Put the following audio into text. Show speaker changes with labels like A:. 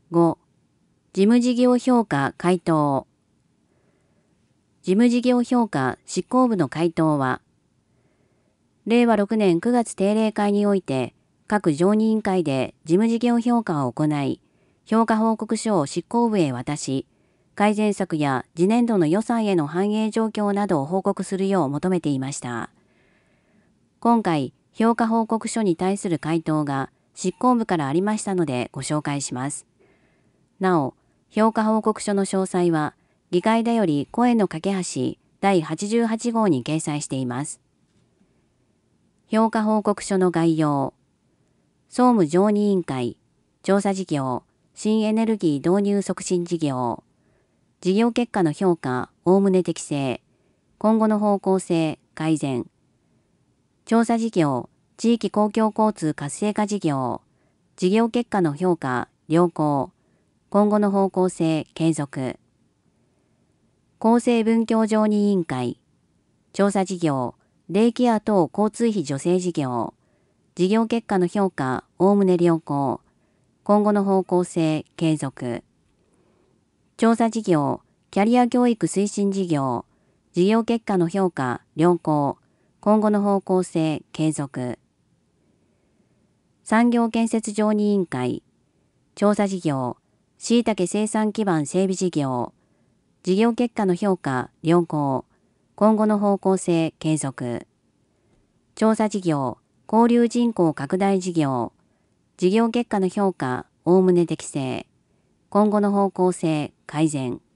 A: 5、事務事業評価回答。事務事業評価執行部の回答は、令和6年9月定例会において、各常任委員会で事務事業評価を行い、評価報告書を執行部へ渡し、改善策や次年度の予算への反映状況などを報告するよう求めていました。今回、評価報告書に対する回答が執行部からありましたのでご紹介します。なお、評価報告書の詳細は、議会だより声の架け橋第88号に掲載しています。評価報告書の概要。総務常任委員会、調査事業、新エネルギー導入促進事業。事業結果の評価、おおむね適正。今後の方向性、改善。調査事業、地域公共交通活性化事業。事業結果の評価、良好。今後の方向性、継続。厚生文教常任委員会。調査事業、デイケア等交通費助成事業。事業結果の評価、おおむね良好。今後の方向性、継続。調査事業、キャリア教育推進事業。事業結果の評価、良好。今後の方向性、継続。産業建設常任委員会。調査事業、椎茸生産基盤整備事業。事業結果の評価、良好。今後の方向性、継続。調査事業、交流人口拡大事業。事業結果の評価、おおむね適正。今後の方向性、改善。